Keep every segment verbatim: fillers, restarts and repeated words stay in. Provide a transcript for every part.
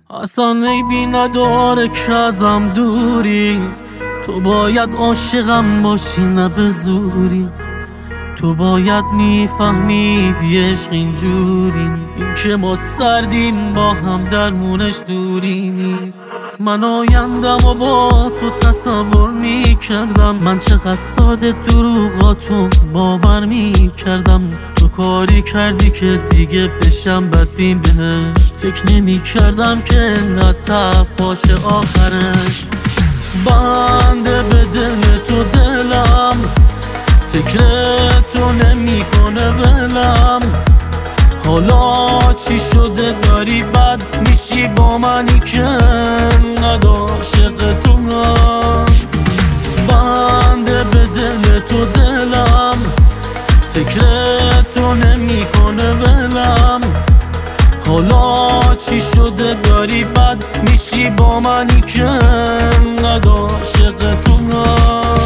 اصلا عیبی نداره که ازم دوری، تو باید عاشقم باشی نه به زوری. تو باید میفهمیدی عشق اینجوری نیست، این که ما سردیم با هم درمونش دوری نیست. من آیندم و با تو تصور میکردم، من چقدر ساده دروغاتو باور میکردم. تو کاری کردی که دیگه بشم بدبین بهش، فکر نمیکردم که انقدر تلخ باشه آخرش. بنده به دل تو دلم، فکر تو نمی کنه ولم. حالا چی شده داری بد میشی با منی که انقدر عاشق تو هم. بنده به دل تو دلم، فکر تو نمی کنه ولم. حالا چی شده داری بد میشی با منی که انقدر عاشق تو هم.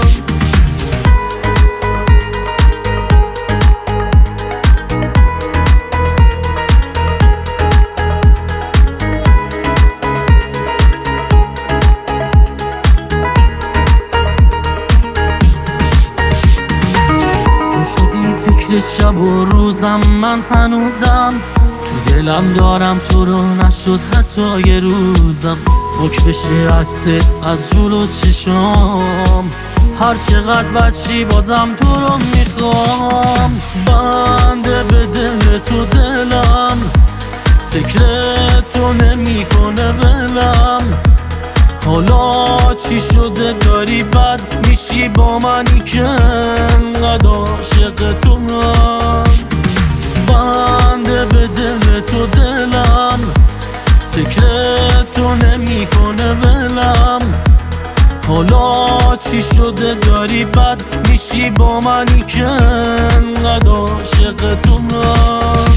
فکر شب و روزم من هنوزم، تو دلم دارم تو رو نشد حتی یه روزم. حک بشه عکست از جلو چشام، هر چقدر بچی بازم تو رو میخوام. بنده به دل تو دلم، فکر تو نمی کنه ولم. حالا چی شده داری بد میشی با منی که انقدر عاشق تو هم. بنده به دل تو دلم، فکر تو نمی کنه ولم. حالا چی شده داری بد میشی با منی که انقدر عاشق تو هم.